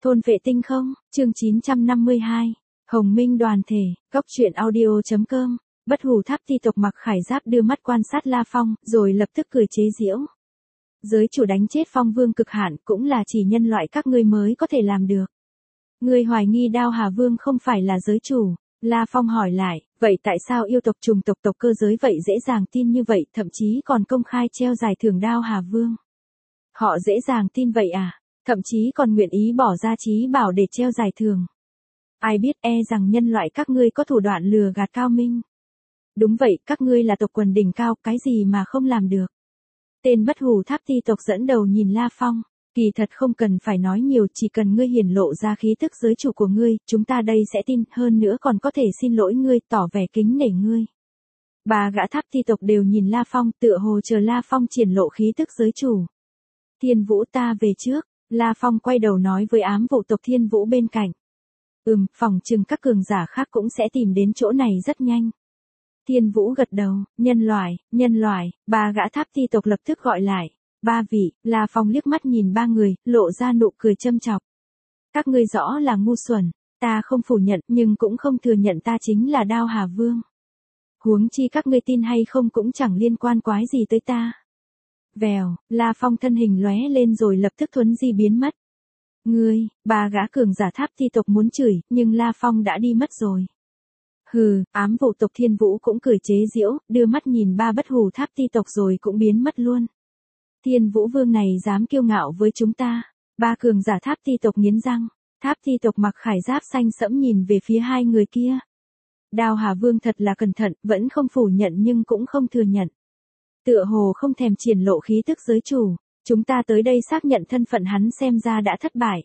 Thôn vệ tinh không, chương 952. Hồng Minh đoàn thể, góc truyện audio.com. Bất hủ tháp ti tộc Mặc Khải Giáp đưa mắt quan sát La Phong, rồi lập tức cười chế giễu. Giới chủ đánh chết Phong Vương cực hạn cũng là chỉ nhân loại các ngươi mới có thể làm được. Ngươi hoài nghi Đao Hà Vương không phải là giới chủ. La Phong hỏi lại, vậy tại sao yêu tộc trùng tộc tộc cơ giới vậy dễ dàng tin như vậy, thậm chí còn công khai treo giải thưởng Đao Hà Vương? Họ dễ dàng tin vậy à? Thậm chí còn nguyện ý bỏ ra trí bảo để treo giải thưởng. Ai biết rằng nhân loại các ngươi có thủ đoạn lừa gạt cao minh. Đúng vậy, các ngươi là tộc quần đỉnh cao, cái gì mà không làm được. Tên bất hủ tháp ti tộc dẫn đầu nhìn La Phong, kỳ thật không cần phải nói nhiều, chỉ cần ngươi hiển lộ ra khí tức giới chủ của ngươi, chúng ta đây sẽ tin, hơn nữa còn có thể xin lỗi ngươi, tỏ vẻ kính nể ngươi. Ba gã tháp ti tộc đều nhìn La Phong, tựa hồ chờ La Phong triển lộ khí tức giới chủ. Thiên Vũ, ta về trước. La Phong quay đầu nói với ám vụ tộc Thiên Vũ bên cạnh. Phỏng chừng các cường giả khác cũng sẽ tìm đến chỗ này rất nhanh. Thiên Vũ gật đầu, nhân loại, ba gã tháp ti tộc lập tức gọi lại. Ba vị, La Phong liếc mắt nhìn ba người, lộ ra nụ cười châm chọc. Các ngươi rõ là ngu xuẩn, ta không phủ nhận nhưng cũng không thừa nhận ta chính là Đao Hà Vương. Huống chi các ngươi tin hay không cũng chẳng liên quan quái gì tới ta. Vèo, La Phong thân hình lóe lên rồi lập tức thuấn di biến mất. Ngươi, ba gã cường giả tháp ti tộc muốn chửi, nhưng La Phong đã đi mất rồi. Hừ, ám vụ tộc Thiên Vũ cũng cười chế giễu, đưa mắt nhìn ba bất hủ tháp ti tộc rồi cũng biến mất luôn. Thiên Vũ Vương này dám kiêu ngạo với chúng ta. Ba cường giả tháp ti tộc nghiến răng, tháp ti tộc Mặc Khải Giáp xanh sẫm nhìn về phía hai người kia. Đao Hà Vương thật là cẩn thận, vẫn không phủ nhận nhưng cũng không thừa nhận. Tựa hồ không thèm triển lộ khí tức giới chủ, chúng ta tới đây xác nhận thân phận hắn xem ra đã thất bại.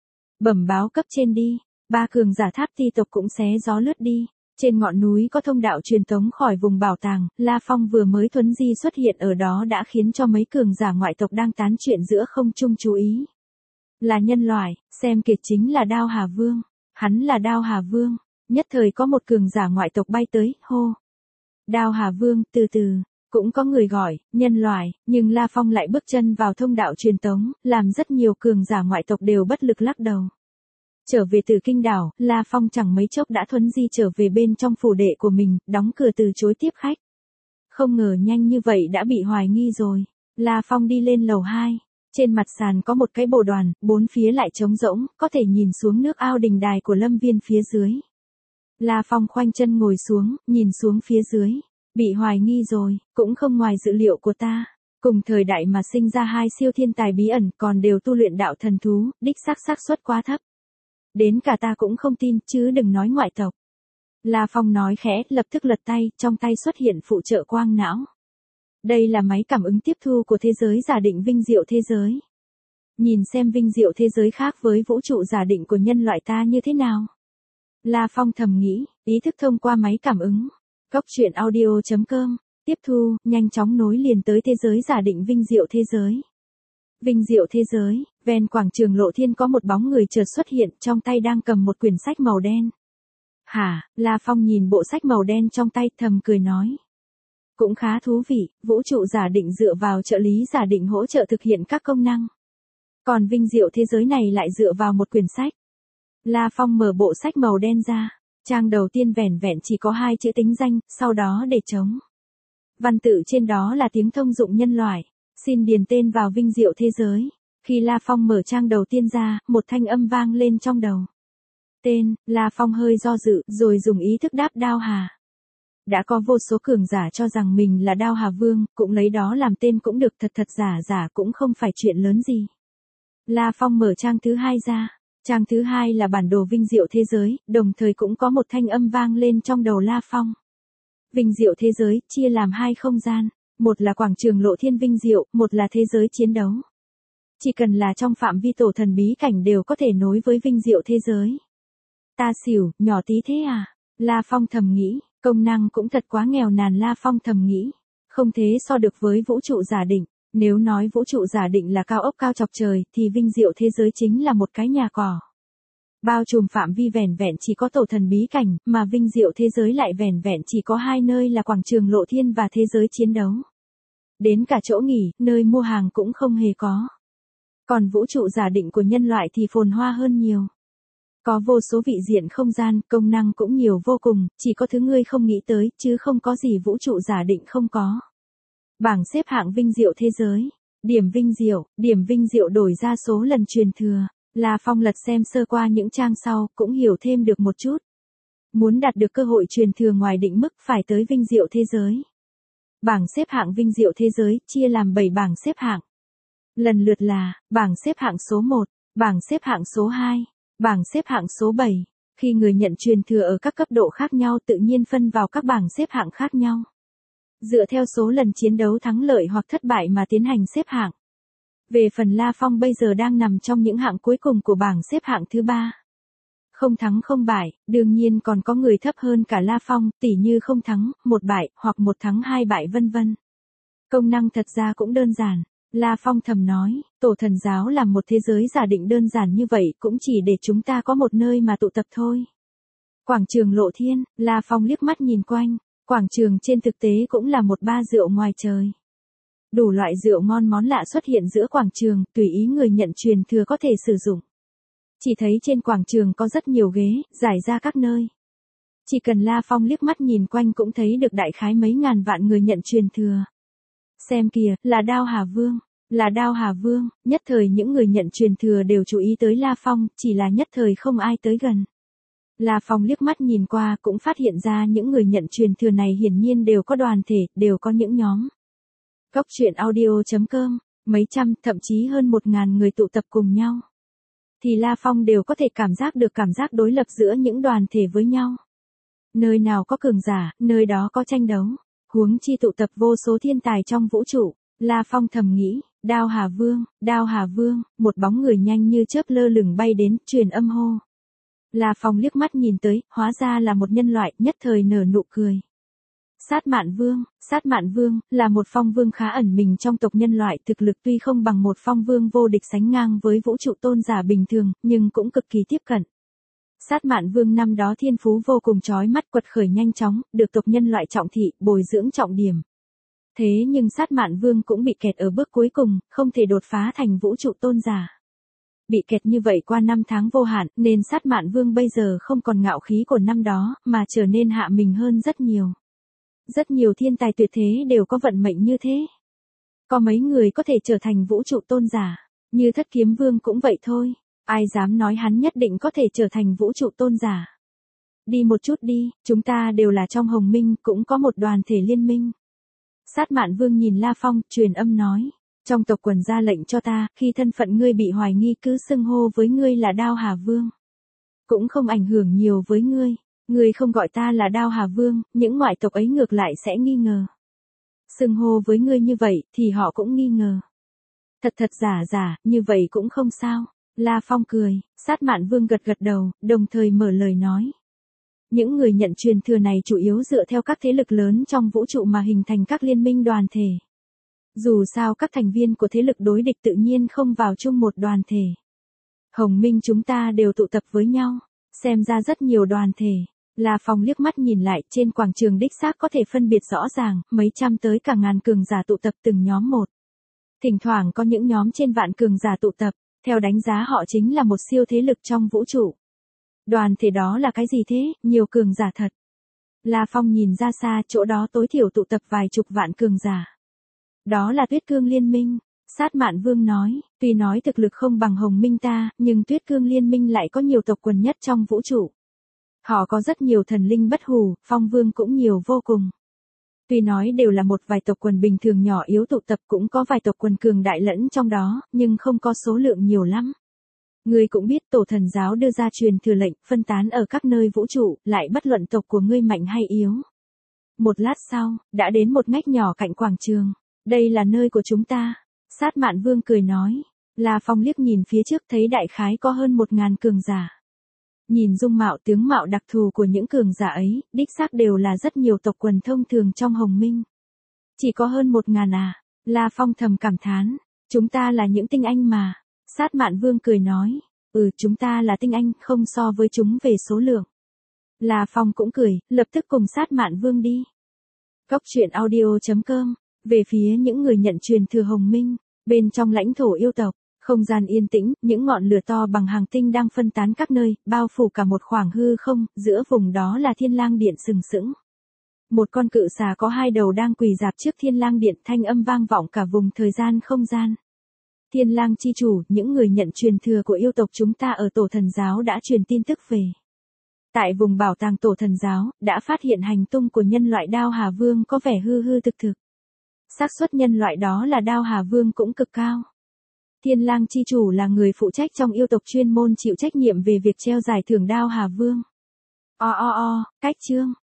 Bẩm báo cấp trên đi, ba cường giả tháp ti tộc cũng xé gió lướt đi. Trên ngọn núi có thông đạo truyền tống khỏi vùng bảo tàng, La Phong vừa mới thuấn di xuất hiện ở đó đã khiến cho mấy cường giả ngoại tộc đang tán chuyện giữa không trung chú ý. Là nhân loại, xem kìa chính là Đao Hà Vương, hắn là Đao Hà Vương, nhất thời có một cường giả ngoại tộc bay tới, hô. Đao Hà Vương, từ từ. Cũng có người gọi, nhân loại, nhưng La Phong lại bước chân vào thông đạo truyền tống, làm rất nhiều cường giả ngoại tộc đều bất lực lắc đầu. Trở về từ kinh đảo, La Phong chẳng mấy chốc đã thuấn di trở về bên trong phủ đệ của mình, đóng cửa từ chối tiếp khách. Không ngờ nhanh như vậy đã bị hoài nghi rồi. La Phong đi lên lầu 2, trên mặt sàn có một cái bồ đoàn, bốn phía lại trống rỗng, có thể nhìn xuống nước ao đình đài của Lâm Viên phía dưới. La Phong khoanh chân ngồi xuống, nhìn xuống phía dưới. Bị hoài nghi rồi, cũng không ngoài dự liệu của ta. Cùng thời đại mà sinh ra hai siêu thiên tài bí ẩn còn đều tu luyện đạo thần thú, đích xác suất quá thấp. Đến cả ta cũng không tin, chứ đừng nói ngoại tộc. La Phong nói khẽ, lập tức lật tay, trong tay xuất hiện phụ trợ quang não. Đây là máy cảm ứng tiếp thu của thế giới giả định vinh diệu thế giới. Nhìn xem vinh diệu thế giới khác với vũ trụ giả định của nhân loại ta như thế nào. La Phong thầm nghĩ, ý thức thông qua máy cảm ứng. Góc truyện audio.com, tiếp thu, nhanh chóng nối liền tới thế giới giả định vinh diệu thế giới. Vinh diệu thế giới, ven quảng trường Lộ Thiên có một bóng người chợt xuất hiện, trong tay đang cầm một quyển sách màu đen. Hả, La Phong nhìn bộ sách màu đen trong tay thầm cười nói. Cũng khá thú vị, vũ trụ giả định dựa vào trợ lý giả định hỗ trợ thực hiện các công năng. Còn vinh diệu thế giới này lại dựa vào một quyển sách. La Phong mở bộ sách màu đen ra. Trang đầu tiên vẻn vẹn chỉ có 2 chữ tính danh, sau đó để trống. Văn tự trên đó là tiếng thông dụng nhân loại. Xin điền tên vào vinh diệu thế giới. Khi La Phong mở trang đầu tiên ra, một thanh âm vang lên trong đầu. Tên, La Phong hơi do dự, rồi dùng ý thức đáp Đao Hà. Đã có vô số cường giả cho rằng mình là Đao Hà Vương, cũng lấy đó làm tên cũng được, thật giả cũng không phải chuyện lớn gì. La Phong mở trang thứ 2 ra. Trang thứ 2 là bản đồ vinh diệu thế giới, đồng thời cũng có một thanh âm vang lên trong đầu La Phong. Vinh diệu thế giới, chia làm 2 không gian, một là quảng trường Lộ Thiên vinh diệu, một là thế giới chiến đấu. Chỉ cần là trong phạm vi tổ thần bí cảnh đều có thể nối với vinh diệu thế giới. Ta xỉu, nhỏ tí thế à? La Phong thầm nghĩ, công năng cũng thật quá nghèo nàn. La Phong thầm nghĩ, không thế so được với vũ trụ giả định. Nếu nói vũ trụ giả định là cao ốc cao chọc trời, thì vinh diệu thế giới chính là một cái nhà cỏ. Bao trùm phạm vi vẻn vẹn chỉ có tổ thần bí cảnh, mà vinh diệu thế giới lại vẻn vẹn chỉ có 2 nơi là quảng trường Lộ Thiên và thế giới chiến đấu. Đến cả chỗ nghỉ, nơi mua hàng cũng không hề có. Còn vũ trụ giả định của nhân loại thì phồn hoa hơn nhiều. Có vô số vị diện không gian, công năng cũng nhiều vô cùng, chỉ có thứ ngươi không nghĩ tới, chứ không có gì vũ trụ giả định không có. Bảng xếp hạng vinh diệu thế giới. Điểm vinh diệu đổi ra số lần truyền thừa. La Phong lật xem sơ qua những trang sau, cũng hiểu thêm được một chút. Muốn đạt được cơ hội truyền thừa ngoài định mức phải tới vinh diệu thế giới. Bảng xếp hạng vinh diệu thế giới chia làm 7 bảng xếp hạng. Lần lượt là, bảng xếp hạng số 1, bảng xếp hạng số 2, bảng xếp hạng số 7. Khi người nhận truyền thừa ở các cấp độ khác nhau tự nhiên phân vào các bảng xếp hạng khác nhau. Dựa theo số lần chiến đấu thắng lợi hoặc thất bại mà tiến hành xếp hạng. Về phần La Phong bây giờ đang nằm trong những hạng cuối cùng của bảng xếp hạng thứ 3. Không thắng không bại, đương nhiên còn có người thấp hơn cả La Phong, tỉ như không thắng, 1 bại, hoặc 1 thắng 2 bại vân vân. Công năng thật ra cũng đơn giản. La Phong thầm nói, tổ thần giáo làm một thế giới giả định đơn giản như vậy cũng chỉ để chúng ta có một nơi mà tụ tập thôi. Quảng trường Lộ Thiên, La Phong liếc mắt nhìn quanh, quảng trường trên thực tế cũng là một bar rượu ngoài trời. Đủ loại rượu ngon món lạ xuất hiện giữa quảng trường, tùy ý người nhận truyền thừa có thể sử dụng. Chỉ thấy trên quảng trường có rất nhiều ghế, rải ra các nơi. Chỉ cần La Phong liếc mắt nhìn quanh cũng thấy được đại khái mấy ngàn vạn người nhận truyền thừa. Xem kìa, là Đao Hà Vương, nhất thời những người nhận truyền thừa đều chú ý tới La Phong, chỉ là nhất thời không ai tới gần. La Phong liếc mắt nhìn qua cũng phát hiện ra những người nhận truyền thừa này hiển nhiên đều có đoàn thể, đều có những nhóm. Cốc truyện audio.com, mấy trăm, thậm chí hơn 1.000 người tụ tập cùng nhau. Thì La Phong đều có thể cảm giác được cảm giác đối lập giữa những đoàn thể với nhau. Nơi nào có cường giả, nơi đó có tranh đấu. Huống chi tụ tập vô số thiên tài trong vũ trụ. La Phong thầm nghĩ, Đao Hà Vương, một bóng người nhanh như chớp lơ lửng bay đến, truyền âm hô. La Phong liếc mắt nhìn tới, hóa ra là một nhân loại, nhất thời nở nụ cười. Sát Mạn Vương, là một phong vương khá ẩn mình trong tộc nhân loại, thực lực tuy không bằng một phong vương vô địch sánh ngang với vũ trụ tôn giả bình thường, nhưng cũng cực kỳ tiếp cận. Sát Mạn Vương năm đó thiên phú vô cùng chói mắt, quật khởi nhanh chóng, được tộc nhân loại trọng thị, bồi dưỡng trọng điểm. Thế nhưng Sát Mạn Vương cũng bị kẹt ở bước cuối cùng, không thể đột phá thành vũ trụ tôn giả. Bị kẹt như vậy qua 5 tháng vô hạn, nên Sát Mạn Vương bây giờ không còn ngạo khí của năm đó, mà trở nên hạ mình hơn rất nhiều. Rất nhiều thiên tài tuyệt thế đều có vận mệnh như thế. Có mấy người có thể trở thành vũ trụ tôn giả, như Thất Kiếm Vương cũng vậy thôi. Ai dám nói hắn nhất định có thể trở thành vũ trụ tôn giả. Đi một chút đi, chúng ta đều là trong Hồng Minh, cũng có một đoàn thể liên minh. Sát Mạn Vương nhìn La Phong, truyền âm nói. Trong tộc quần ra lệnh cho ta, khi thân phận ngươi bị hoài nghi cứ xưng hô với ngươi là Đao Hà Vương. Cũng không ảnh hưởng nhiều với ngươi. Ngươi không gọi ta là Đao Hà Vương, những ngoại tộc ấy ngược lại sẽ nghi ngờ. Xưng hô với ngươi như vậy, thì họ cũng nghi ngờ. Thật giả, như vậy cũng không sao. La Phong cười, Sát Mạn Vương gật đầu, đồng thời mở lời nói. Những người nhận truyền thừa này chủ yếu dựa theo các thế lực lớn trong vũ trụ mà hình thành các liên minh đoàn thể. Dù sao các thành viên của thế lực đối địch tự nhiên không vào chung một đoàn thể. Hồng Minh chúng ta đều tụ tập với nhau, xem ra rất nhiều đoàn thể. La Phong liếc mắt nhìn lại, trên quảng trường đích xác có thể phân biệt rõ ràng, mấy trăm tới cả ngàn cường giả tụ tập từng nhóm một. Thỉnh thoảng có những nhóm trên vạn cường giả tụ tập, theo đánh giá họ chính là một siêu thế lực trong vũ trụ. Đoàn thể đó là cái gì thế, nhiều cường giả thật. La Phong nhìn ra xa, chỗ đó tối thiểu tụ tập vài chục vạn cường giả. Đó là Tuyết Cương Liên Minh. Sát Mạn Vương nói, tuy nói thực lực không bằng Hồng Minh ta, nhưng Tuyết Cương Liên Minh lại có nhiều tộc quần nhất trong vũ trụ. Họ có rất nhiều thần linh bất hủ, phong vương cũng nhiều vô cùng. Tuy nói đều là một vài tộc quần bình thường nhỏ yếu tụ tập, cũng có vài tộc quần cường đại lẫn trong đó, nhưng không có số lượng nhiều lắm. Ngươi cũng biết tổ thần giáo đưa ra truyền thừa lệnh, phân tán ở các nơi vũ trụ, lại bất luận tộc của ngươi mạnh hay yếu. Một lát sau, đã đến một ngách nhỏ cạnh quảng trường. Đây là nơi của chúng ta. Sát Mạn Vương cười nói. La Phong liếc nhìn phía trước thấy đại khái có hơn 1.000 cường giả. Nhìn dung mạo tướng mạo đặc thù của những cường giả ấy, đích xác đều là rất nhiều tộc quần thông thường trong Hồng Minh. Chỉ có hơn 1.000 à? La Phong thầm cảm thán. Chúng ta là những tinh anh mà. Sát Mạn Vương cười nói. Chúng ta là tinh anh, không so với chúng về số lượng. La Phong cũng cười, lập tức cùng Sát Mạn Vương đi. Cốc truyện audio.com. Về phía những người nhận truyền thừa Hồng Minh, bên trong lãnh thổ yêu tộc, Không gian yên tĩnh, những ngọn lửa to bằng hàng tinh đang phân tán các nơi, bao phủ cả một khoảng hư không, giữa vùng đó là Thiên Lang Điện sừng sững. Một con cự xà có hai đầu đang quỳ rạp trước Thiên Lang Điện, thanh âm vang vọng cả vùng thời gian không gian. Thiên Lang chi chủ, những người nhận truyền thừa của yêu tộc chúng ta ở Tổ Thần Giáo đã truyền tin tức về. Tại vùng bảo tàng Tổ Thần Giáo, đã phát hiện hành tung của nhân loại Đao Hà Vương có vẻ hư hư thực thực. Xác suất nhân loại đó là Đao Hà Vương cũng cực cao. Thiên Lang chi chủ là người phụ trách trong yêu tộc chuyên môn chịu trách nhiệm về việc treo giải thưởng Đao Hà Vương. Cách chương.